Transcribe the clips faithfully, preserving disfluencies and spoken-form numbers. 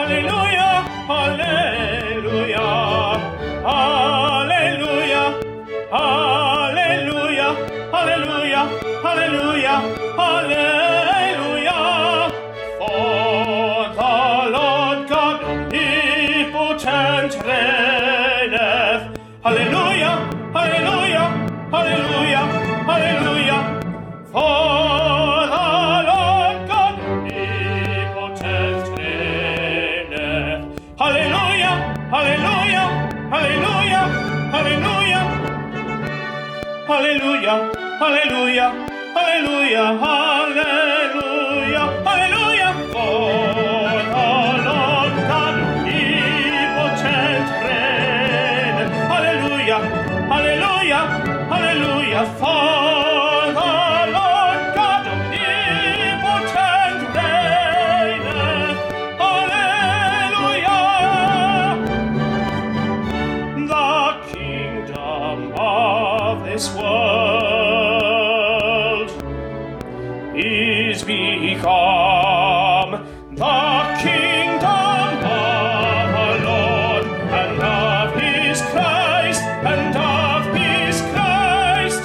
Hallelujah, hallelujah, hallelujah, hallelujah, hallelujah, hallelujah, hallelujah. For the Lord God omnipotent reigneth. Hallelujah, hallelujah, hallelujah, hallelujah. For the Lord God omnipotent reigneth. Hallelujah, hallelujah, hallelujah, hallelujah. Hallelujah, hallelujah, hallelujah, hallelujah, hallelujah. For the Lord God omnipotent reigneth. Hallelujah, hallelujah, hallelujah. For the Lord God omnipotent reigneth. Hallelujah. The kingdom of this world is become the kingdom of our Lord and of his Christ and of his Christ.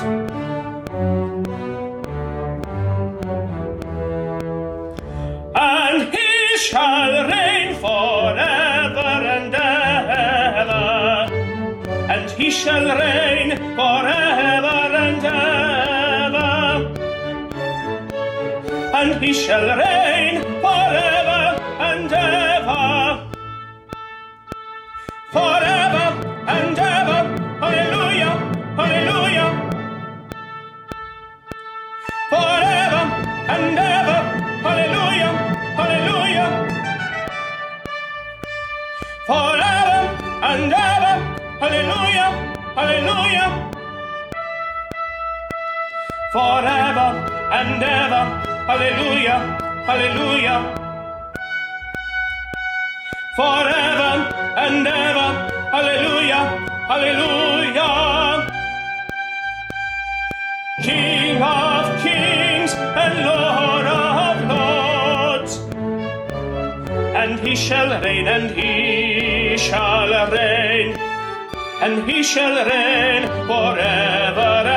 And he shall reign forever and ever. And he shall reign forever and ever. And he shall reign forever and ever. Forever and ever. Hallelujah, hallelujah. Forever and ever. Hallelujah, hallelujah. Forever and ever. Hallelujah, hallelujah. Forever and ever. Hallelujah, hallelujah. Forever and ever. Hallelujah, hallelujah. King of kings and Lord of lords. And he shall reign, and he shall reign. And he shall reign forever